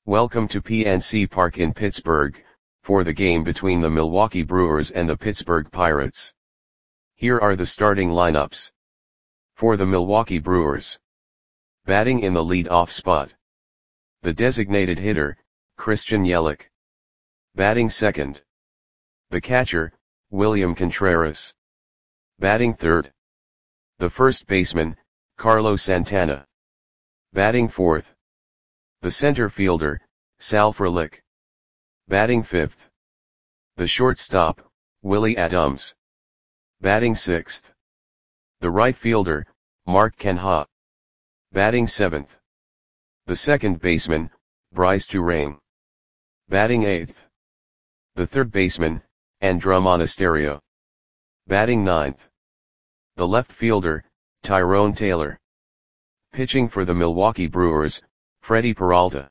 Welcome to PNC Park in Pittsburgh, for the game between the Milwaukee Brewers and the Pittsburgh Pirates. Here are the starting lineups. For the Milwaukee Brewers. Batting in the lead-off spot. The designated hitter, Christian Yelich. Batting second. The catcher, William Contreras. Batting third. The first baseman, Carlos Santana. Batting fourth. The center fielder, Sal Frelick. Batting fifth. The shortstop, Willie Adams. Batting sixth. The right fielder, Mark Canha. Batting seventh. The second baseman, Brice Turang. Batting eighth. The third baseman, Andruw Monasterio. Batting ninth. The left fielder, Tyrone Taylor. Pitching for the Milwaukee Brewers, Freddie Peralta.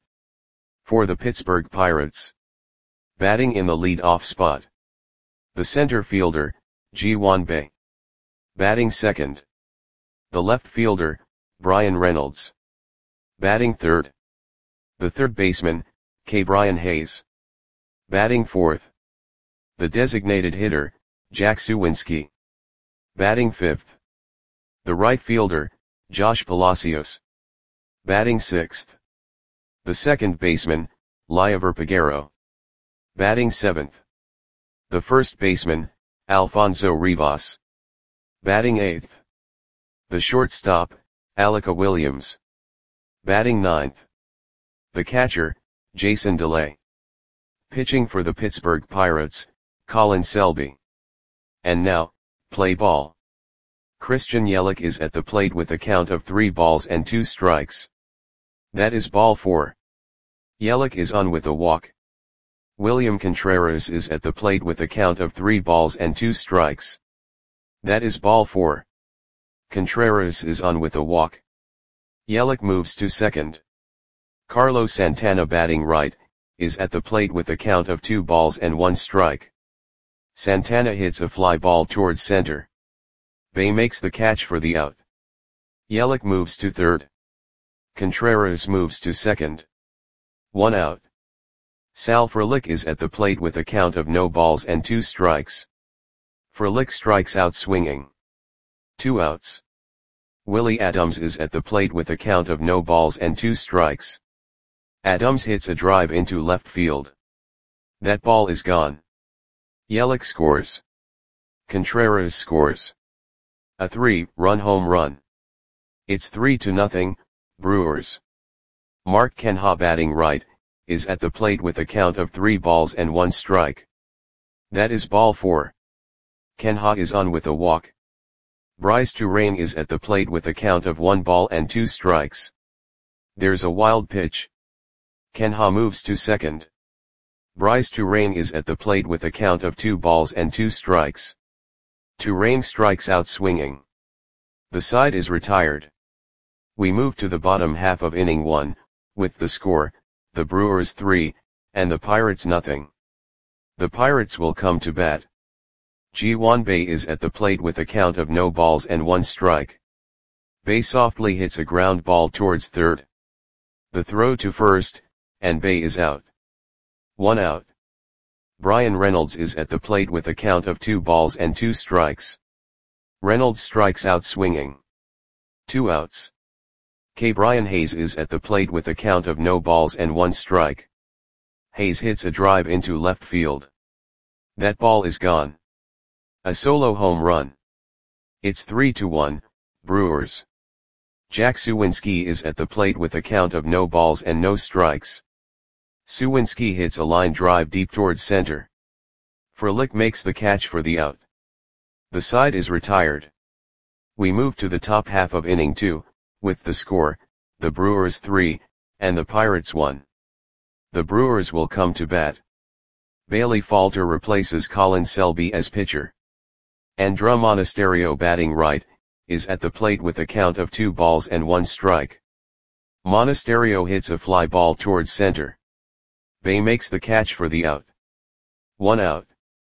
For the Pittsburgh Pirates. Batting in the lead-off spot. The center fielder, Ji-hwan Bae. Batting second. The left fielder, Bryan Reynolds. Batting third. The third baseman, Ke'Bryan Hayes. Batting fourth. The designated hitter, Jack Suwinski. Batting fifth. The right fielder, Josh Palacios. Batting sixth. The second baseman, Liover Peguero. Batting seventh. The first baseman, Alfonso Rivas. Batting eighth. The shortstop, Alec Williams. Batting ninth. The catcher, Jason Delay. Pitching for the Pittsburgh Pirates, Colin Selby. And now, play ball. Christian Yelich is at the plate with a count of 3 balls and 2 strikes. That is ball 4. Yelich is on with a walk. William Contreras is at the plate with a count of 3 balls and 2 strikes. That is ball 4. Contreras is on with a walk. Yelich moves to second. Carlos Santana, batting right, is at the plate with a count of 2 balls and 1 strike. Santana hits a fly ball towards center. Bae makes the catch for the out. Yelich moves to third. Contreras moves to second. 1 out. Sal Frelick is at the plate with a count of no balls and 2 strikes. Frelick strikes out swinging. 2 outs. Willie Adams is at the plate with a count of no balls and 2 strikes. Adams hits a drive into left field. That ball is gone. Yelich scores. Contreras scores. A 3-run home run. It's 3-0, Brewers. Mark Canha, batting right, is at the plate with a count of 3 balls and 1 strike. That is ball 4. Canha is on with a walk. Brice Turang is at the plate with a count of 1 ball and 2 strikes. There's a wild pitch. Canha moves to second. Brice Turang is at the plate with a count of 2 balls and 2 strikes. Turang strikes out swinging. The side is retired. We move to the bottom half of inning 1, with the score, the Brewers 3, and the Pirates nothing. The Pirates will come to bat. Ji-hwan Bae is at the plate with a count of no balls and 1 strike. Bae softly hits a ground ball towards third. The throw to first, and Bae is out. 1 out. Bryan Reynolds is at the plate with a count of 2 balls and 2 strikes. Reynolds strikes out swinging. 2 outs. Ke'Bryan Hayes is at the plate with a count of no balls and 1 strike. Hayes hits a drive into left field. That ball is gone. A solo home run. It's 3-1, Brewers. Jack Suwinski is at the plate with a count of no balls and no strikes. Suwinski hits a line drive deep towards center. Frelick makes the catch for the out. The side is retired. We move to the top half of inning 2, with the score, the Brewers 3, and the Pirates 1. The Brewers will come to bat. Bailey Falter replaces Colin Selby as pitcher. Andruw Monasterio, batting right, is at the plate with a count of 2 balls and 1 strike. Monasterio hits a fly ball towards center. Bae makes the catch for the out. 1 out.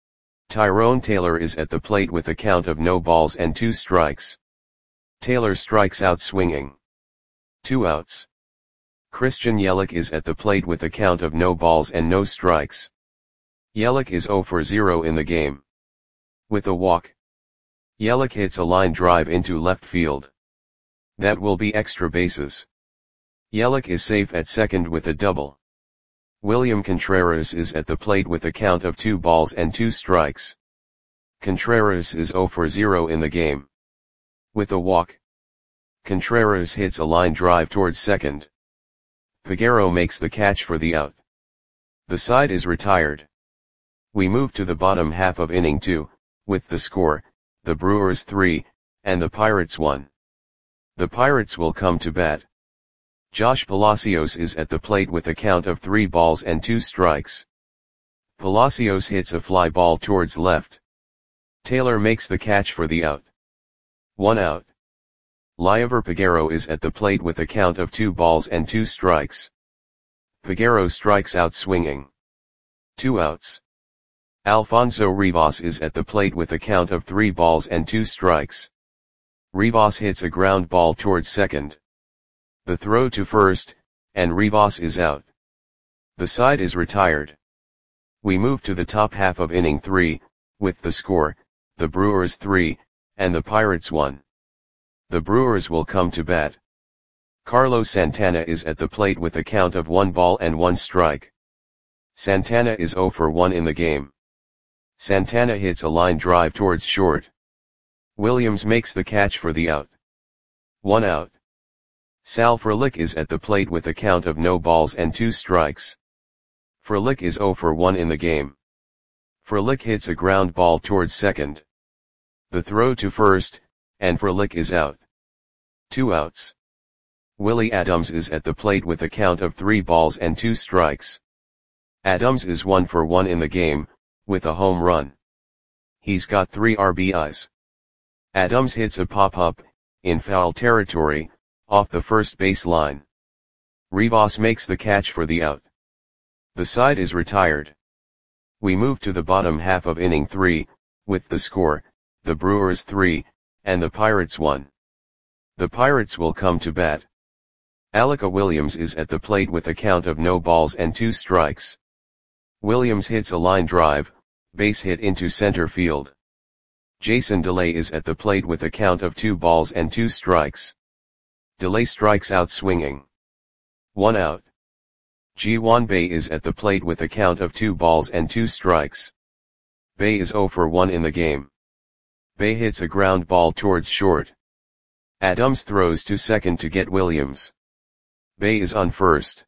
Tyrone Taylor is at the plate with a count of no balls and 2 strikes. Taylor strikes out swinging. 2 outs. Christian Yelich is at the plate with a count of no balls and no strikes. Yelich is 0 for 0 in the game. With a walk, Yelich hits a line drive into left field. That will be extra bases. Yelich is safe at second with a double. William Contreras is at the plate with a count of 2 balls and 2 strikes. Contreras is 0 for 0 in the game. With a walk, Contreras hits a line drive towards second. Peguero makes the catch for the out. The side is retired. We move to the bottom half of inning 2, with the score, the Brewers 3, and the Pirates 1. The Pirates will come to bat. Josh Palacios is at the plate with a count of 3 balls and 2 strikes. Palacios hits a fly ball towards left. Taylor makes the catch for the out. 1 out. Liover Peguero is at the plate with a count of 2 balls and 2 strikes. Peguero strikes out swinging. 2 outs. Alfonso Rivas is at the plate with a count of 3 balls and 2 strikes. Rivas hits a ground ball towards second. The throw to first, and Rivas is out. The side is retired. We move to the top half of inning 3, with the score, the Brewers 3, and the Pirates 1. The Brewers will come to bat. Carlos Santana is at the plate with a count of 1 ball and 1 strike. Santana is 0 for 1 in the game. Santana hits a line drive towards short. Williams makes the catch for the out. 1 out. Sal Frelick is at the plate with a count of no balls and 2 strikes. Frelick is 0 for 1 in the game. Frelick hits a ground ball towards second. The throw to first, and Frelick is out. 2 outs. Willie Adams is at the plate with a count of 3 balls and 2 strikes. Adams is 1 for 1 in the game, with a home run. He's got 3 RBIs. Adams hits a pop-up, in foul territory, off the first base line. Rivas makes the catch for the out. The side is retired. We move to the bottom half of inning 3, with the score, the Brewers 3, and the Pirates 1. The Pirates will come to bat. Alec Williams is at the plate with a count of no balls and 2 strikes. Williams hits a line drive, base hit into center field. Jason DeLay is at the plate with a count of 2 balls and 2 strikes. DeLay strikes out swinging. 1 out. Ji-hwan Bae is at the plate with a count of 2 balls and 2 strikes. Bae is 0 for 1 in the game. Bae hits a ground ball towards short. Adams throws to second to get Williams. Bae is on first.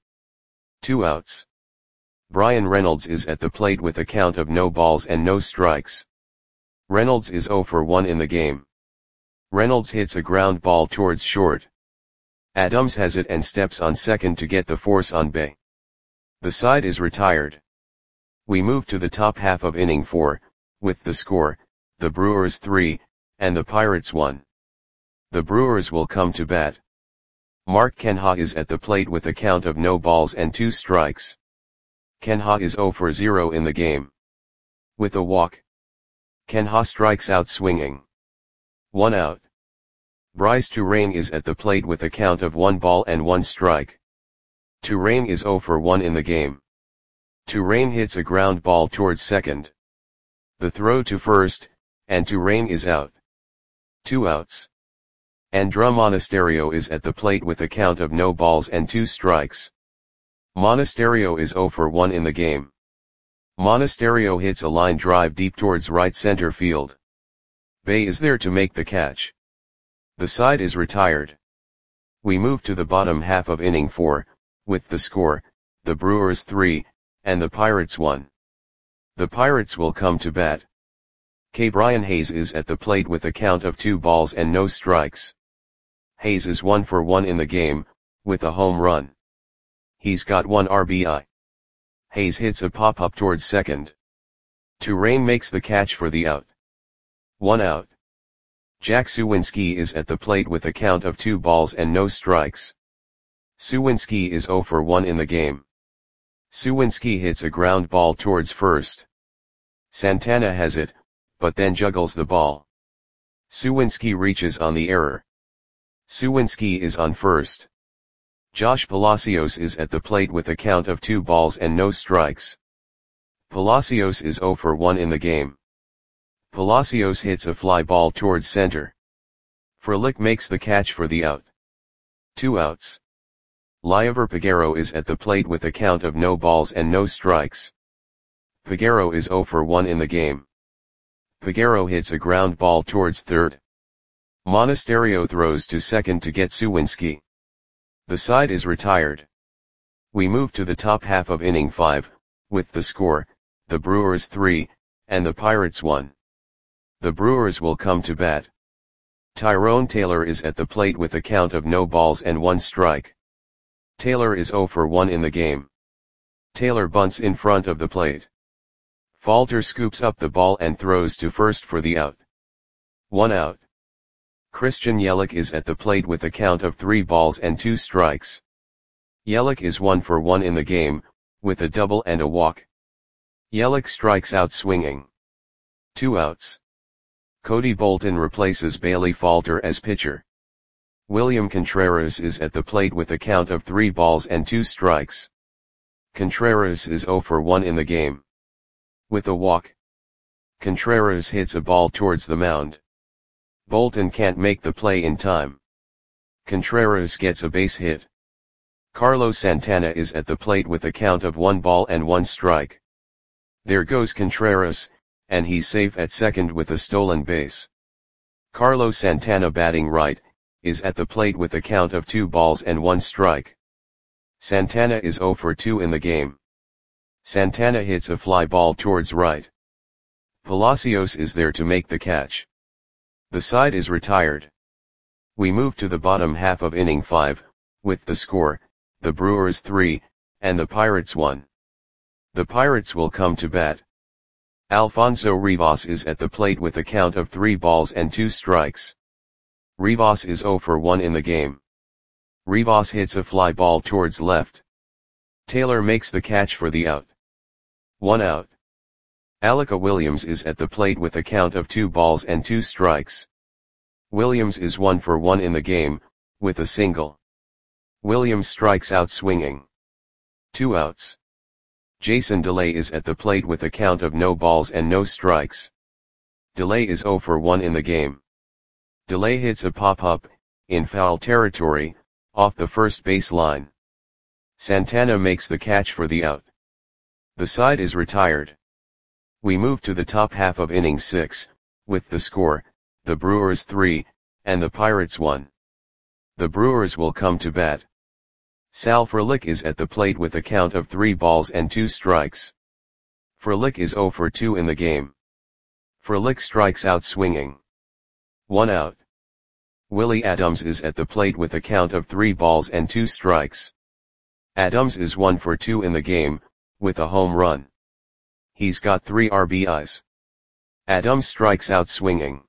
2 outs. Bryan Reynolds is at the plate with a count of no balls and no strikes. Reynolds is 0 for 1 in the game. Reynolds hits a ground ball towards short. Adams has it and steps on second to get the force on Bae. The side is retired. We move to the top half of inning 4, with the score, the Brewers 3, and the Pirates 1. The Brewers will come to bat. Mark Canha is at the plate with a count of no balls and 2 strikes. Canha is 0 for 0 in the game. With a walk, Canha strikes out swinging. 1 out. Bryce Turang is at the plate with a count of 1 ball and 1 strike. Turang is 0 for 1 in the game. Turang hits a ground ball towards second. The throw to first, and Turang is out. 2 outs. Andruw Monasterio is at the plate with a count of no balls and 2 strikes. Monasterio is 0 for 1 in the game. Monasterio hits a line drive deep towards right center field. Bae is there to make the catch. The side is retired. We move to the bottom half of inning 4, with the score, the Brewers 3, and the Pirates 1. The Pirates will come to bat. Brian Hayes is at the plate with a count of 2 balls and no strikes. Hayes is 1 for 1 in the game, with a home run. He's got 1 RBI. Hayes hits a pop-up towards second. Turang makes the catch for the out. 1 out. Jack Suwinski is at the plate with a count of 2 balls and no strikes. Suwinski is 0 for 1 in the game. Suwinski hits a ground ball towards first. Santana has it, but then juggles the ball. Suwinski reaches on the error. Suwinski is on first. Josh Palacios is at the plate with a count of 2 balls and no strikes. Palacios is 0 for 1 in the game. Palacios hits a fly ball towards center. Frelick makes the catch for the out. 2 outs. Liover Peguero is at the plate with a count of no balls and no strikes. Peguero is 0 for 1 in the game. Peguero hits a ground ball towards third. Monasterio throws to second to get Suwinski. The side is retired. We move to the top half of inning 5, with the score, the Brewers 3, and the Pirates 1. The Brewers will come to bat. Tyrone Taylor is at the plate with a count of no balls and 1 strike. Taylor is 0 for 1 in the game. Taylor bunts in front of the plate. Falter scoops up the ball and throws to first for the out. 1 out. Christian Yelich is at the plate with a count of 3 balls and 2 strikes. Yelich is 1 for 1 in the game, with a double and a walk. Yelich strikes out swinging. 2 outs. Cody Bolton replaces Bailey Falter as pitcher. William Contreras is at the plate with a count of 3 balls and 2 strikes. Contreras is 0 for 1 in the game. With a walk. Contreras hits a ball towards the mound. Bolton can't make the play in time. Contreras gets a base hit. Carlos Santana is at the plate with a count of 1 ball and 1 strike. There goes Contreras, and he's safe at second with a stolen base. Carlos Santana, batting right, is at the plate with a count of 2 balls and 1 strike. Santana is 0 for 2 in the game. Santana hits a fly ball towards right. Palacios is there to make the catch. The side is retired. We move to the bottom half of inning 5, with the score, the Brewers 3, and the Pirates 1. The Pirates will come to bat. Alfonso Rivas is at the plate with a count of 3 balls and 2 strikes. Rivas is 0 for 1 in the game. Rivas hits a fly ball towards left. Taylor makes the catch for the out. 1 out. Alika Williams is at the plate with a count of 2 balls and 2 strikes. Williams is 1 for 1 in the game, with a single. Williams strikes out swinging. 2 outs. Jason DeLay is at the plate with a count of no balls and no strikes. DeLay is 0 for 1 in the game. DeLay hits a pop-up, in foul territory, off the first base line. Santana makes the catch for the out. The side is retired. We move to the top half of inning 6, with the score, the Brewers 3, and the Pirates 1. The Brewers will come to bat. Sal Frelick is at the plate with a count of 3 balls and 2 strikes. Frelick is 0 for 2 in the game. Frelick strikes out swinging. 1 out. Willie Adams is at the plate with a count of 3 balls and 2 strikes. Adams is 1 for 2 in the game, with a home run. He's got 3 RBIs. Adams strikes out swinging.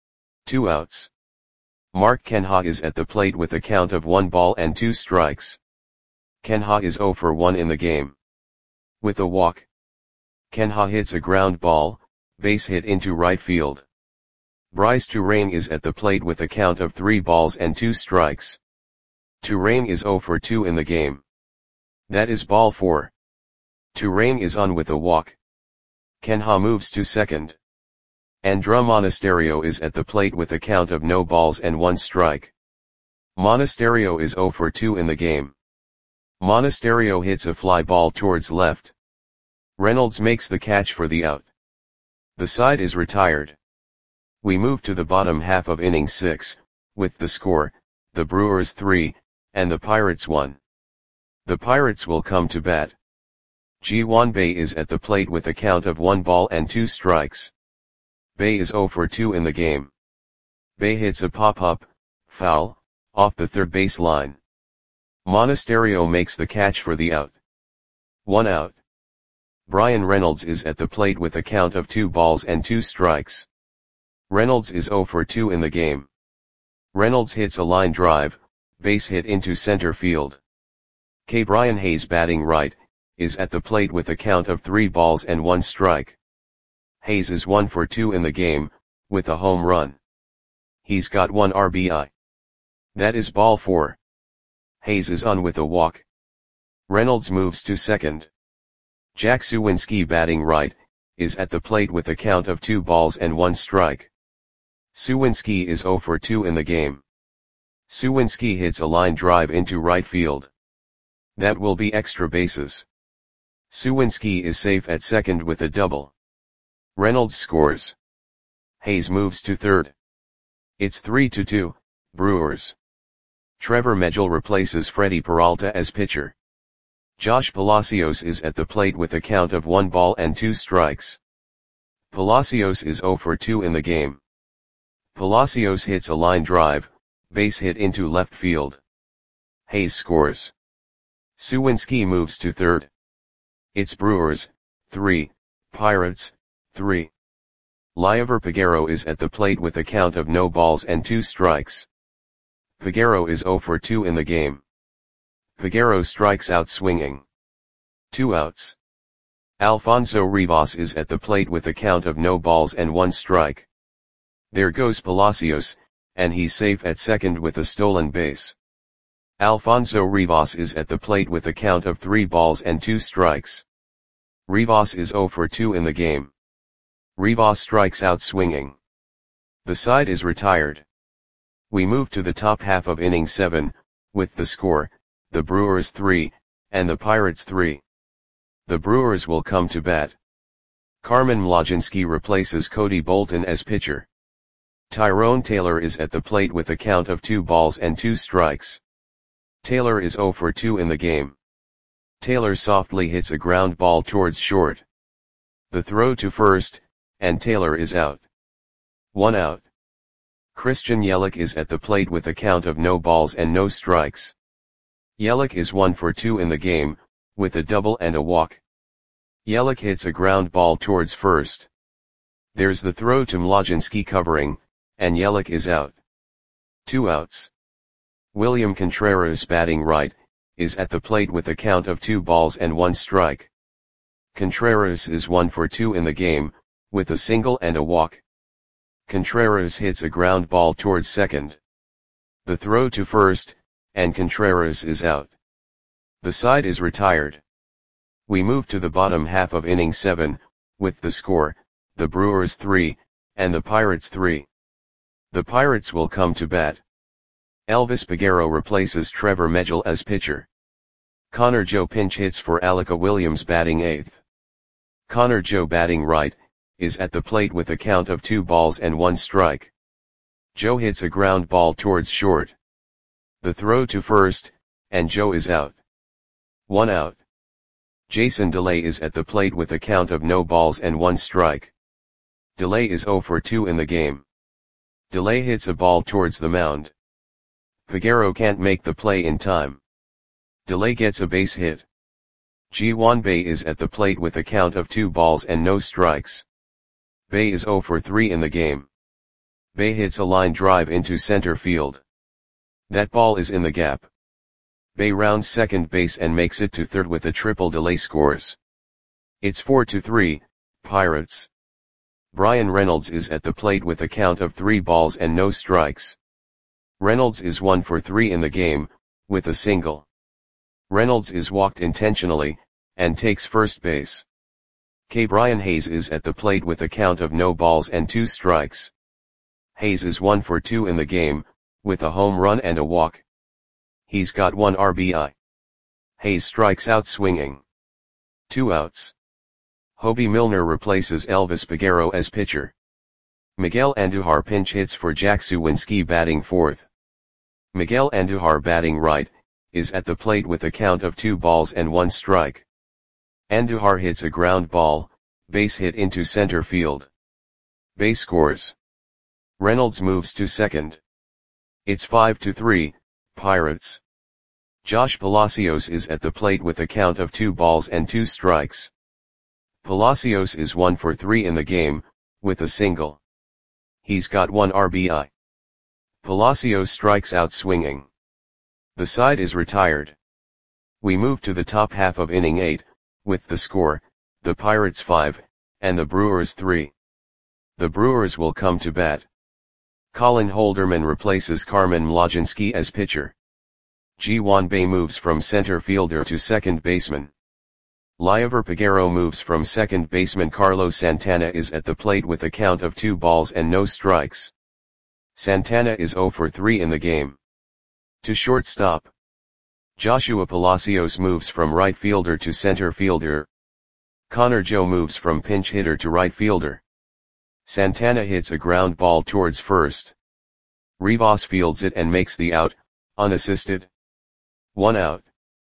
2 outs. Mark Kenha is at the plate with a count of 1 ball and 2 strikes. Kenha is 0 for 1 in the game. With a walk. Kenha hits a ground ball, base hit into right field. Bryce Turang is at the plate with a count of 3 balls and 2 strikes. Turang is 0 for 2 in the game. That is ball 4. Turang is on with a walk. Kenha moves to second. Andruw Monasterio is at the plate with a count of no balls and 1 strike. Monasterio is 0 for 2 in the game. Monasterio hits a fly ball towards left. Reynolds makes the catch for the out. The side is retired. We move to the bottom half of inning 6, with the score, the Brewers 3, and the Pirates 1. The Pirates will come to bat. Ji-hwan Bae is at the plate with a count of 1 ball and 2 strikes. Bae is 0 for 2 in the game. Bae hits a pop-up, foul, off the third base line. Monasterio makes the catch for the out. 1 out. Bryan Reynolds is at the plate with a count of 2 balls and 2 strikes. Reynolds is 0 for 2 in the game. Reynolds hits a line drive, base hit into center field. Brian Hayes, batting right, is at the plate with a count of 3 balls and 1 strike. Hayes is 1 for 2 in the game, with a home run. He's got 1 RBI. That is ball 4. Hayes is on with a walk. Reynolds moves to second. Jack Suwinski batting right, is at the plate with a count of 2 balls and 1 strike. Suwinski is 0 for 2 in the game. Suwinski hits a line drive into right field. That will be extra bases. Suwinski is safe at second with a double. Reynolds scores. Hayes moves to third. It's 3-2, Brewers. Trevor Megill replaces Freddie Peralta as pitcher. Josh Palacios is at the plate with a count of 1 ball and 2 strikes. Palacios is 0 for 2 in the game. Palacios hits a line drive, base hit into left field. Hayes scores. Suwinski moves to third. It's Brewers, 3, Pirates, 3. Liover Peguero is at the plate with a count of no balls and 2 strikes. Peguero is 0 for 2 in the game. Peguero strikes out swinging. 2 outs. Alfonso Rivas is at the plate with a count of no balls and 1 strike. There goes Palacios, and he's safe at second with a stolen base. Alfonso Rivas is at the plate with a count of 3 balls and 2 strikes. Rivas is 0 for 2 in the game. Rivas strikes out swinging. The side is retired. We move to the top half of inning 7, with the score, the Brewers 3, and the Pirates 3. The Brewers will come to bat. Carmen Mlodzinski replaces Cody Bolton as pitcher. Tyrone Taylor is at the plate with a count of 2 balls and 2 strikes. Taylor is 0 for 2 in the game. Taylor softly hits a ground ball towards short. The throw to first, and Taylor is out. 1 out. Christian Yelich is at the plate with a count of no balls and no strikes. Yelich is 1 for 2 in the game, with a double and a walk. Yelich hits a ground ball towards first. There's the throw to Mlodzinski covering, and Yelich is out. 2 outs. William Contreras batting right, is at the plate with a count of 2 balls and 1 strike. Contreras is 1 for 2 in the game, with a single and a walk. Contreras hits a ground ball towards second. The throw to first, and Contreras is out. The side is retired. We move to the bottom half of inning 7, with the score, the Brewers 3, and the Pirates 3. The Pirates will come to bat. Elvis Peguero replaces Trevor Megill as pitcher. Connor Joe pinch hits for Alika Williams batting 8th. Connor Joe batting right, is at the plate with a count of 2 balls and 1 strike. Joe hits a ground ball towards short. The throw to first, and Joe is out. 1 out. Jason DeLay is at the plate with a count of no balls and 1 strike. DeLay is 0 for 2 in the game. DeLay hits a ball towards the mound. Peguero can't make the play in time. DeLay gets a base hit. Ji-hwan Bae is at the plate with a count of 2 balls and no strikes. Bae is 0 for 3 in the game. Bae hits a line drive into center field. That ball is in the gap. Bae rounds second base and makes it to third with a triple. DeLay scores. It's 4-3, Pirates. Bryan Reynolds is at the plate with a count of 3 balls and no strikes. Reynolds is 1 for 3 in the game, with a single. Reynolds is walked intentionally, and takes first base. Brian Hayes is at the plate with a count of no balls and 2 strikes. Hayes is 1 for 2 in the game, with a home run and a walk. He's got 1 RBI. Hayes strikes out swinging. 2 outs. Hobie Milner replaces Elvis Peguero as pitcher. Miguel Andujar pinch hits for Jack Suwinski batting 4th. Miguel Andujar batting right, is at the plate with a count of 2 balls and 1 strike. Andujar hits a ground ball, base hit into center field. Bae scores. Reynolds moves to second. It's 5-3, Pirates. Josh Palacios is at the plate with a count of 2 balls and 2 strikes. Palacios is 1 for 3 in the game, with a single. He's got 1 RBI. Palacios strikes out swinging. The side is retired. We move to the top half of inning 8, with the score, the Pirates 5, and the Brewers 3. The Brewers will come to bat. Colin Holderman replaces Carmen Mlodzinski as pitcher. Ji-hwan Bae moves from center fielder to second baseman. Liover Peguero moves from second baseman. Carlos Santana is at the plate with a count of 2 balls and no strikes. Santana is 0 for 3 in the game. To shortstop, Joshua Palacios moves from right fielder to center fielder. Connor Joe moves from pinch hitter to right fielder. Santana hits a ground ball towards first. Rivas fields it and makes the out, unassisted. 1 out.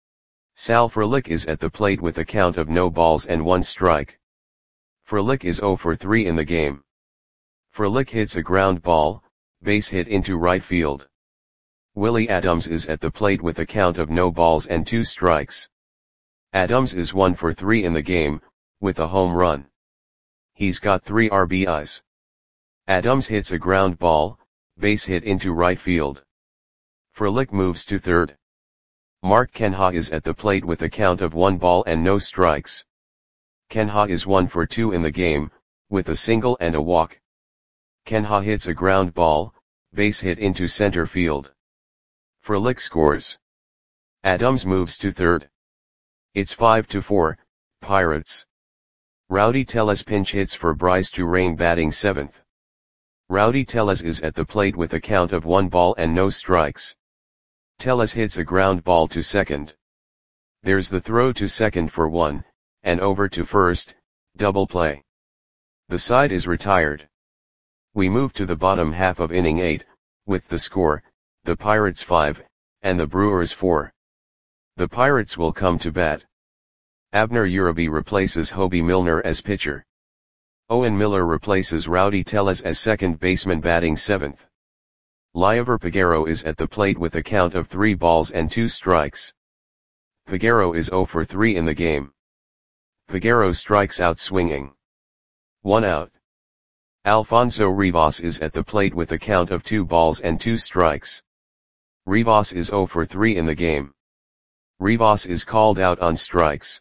Sal Frelick is at the plate with a count of no balls and 1 strike. Frelick is 0 for 3 in the game. Frelick hits a ground ball, base hit into right field. Willie Adams is at the plate with a count of no balls and 2 strikes. Adams is 1 for 3 in the game, with a home run. He's got 3 RBIs. Adams hits a ground ball, base hit into right field. Frelick moves to third. Mark Canha is at the plate with a count of 1 ball and no strikes. Canha is 1 for 2 in the game, with a single and a walk. Canha hits a ground ball, base hit into center field. Frelick scores. Adams moves to third. It's 5-4, Pirates. Rowdy Tellez pinch hits for Bryce Turang batting 7th. Rowdy Tellez is at the plate with a count of 1 ball and no strikes. Tellez hits a ground ball to second. There's the throw to second for 1, and over to first, double play. The side is retired. We move to the bottom half of inning 8, with the score, the Pirates 5, and the Brewers 4. The Pirates will come to bat. Abner Uribe replaces Hobie Milner as pitcher. Owen Miller replaces Rowdy Tellez as second baseman batting 7th. Liover Peguero is at the plate with a count of 3 balls and 2 strikes. Peguero is 0 for 3 in the game. Peguero strikes out swinging. 1 out. Alfonso Rivas is at the plate with a count of 2 balls and 2 strikes. Rivas is 0 for 3 in the game. Rivas is called out on strikes.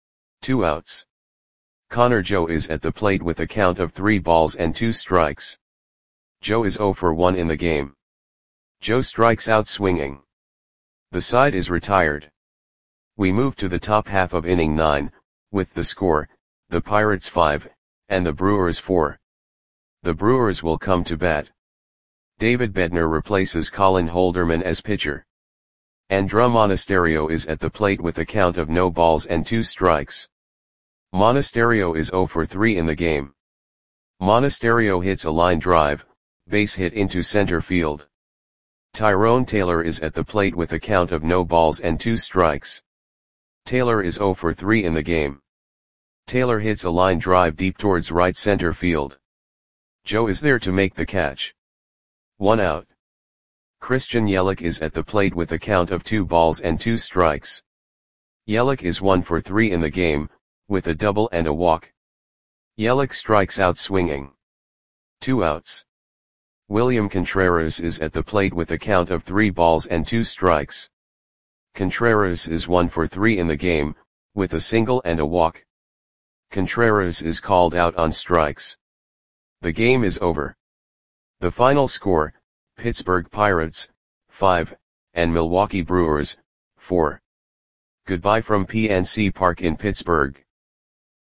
2 outs. Connor Joe is at the plate with a count of 3 balls and 2 strikes. Joe is 0 for 1 in the game. Joe strikes out swinging. The side is retired. We move to the top half of inning 9, with the score, the Pirates 5, and the Brewers 4. The Brewers will come to bat. David Bednar replaces Colin Holderman as pitcher. Andruw Monasterio is at the plate with a count of no balls and 2 strikes. Monasterio is 0 for 3 in the game. Monasterio hits a line drive, base hit into center field. Tyrone Taylor is at the plate with a count of no balls and 2 strikes. Taylor is 0 for 3 in the game. Taylor hits a line drive deep towards right center field. Joe is there to make the catch. 1 out. Christian Yelich is at the plate with a count of 2 balls and 2 strikes. Yelich is 1 for 3 in the game, with a double and a walk. Yelich strikes out swinging. 2 outs. William Contreras is at the plate with a count of 3 balls and 2 strikes. Contreras is 1 for 3 in the game, with a single and a walk. Contreras is called out on strikes. The game is over. The final score, Pittsburgh Pirates, 5, and Milwaukee Brewers, 4. Goodbye from PNC Park in Pittsburgh.